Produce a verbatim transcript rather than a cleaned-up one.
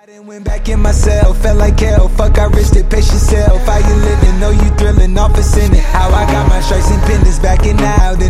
Then went back in myself, felt like hell. Fuck, I risked it, pace yourself. How you living? Know you thrilling off a sinning. How I got my stripes and pendants back in now.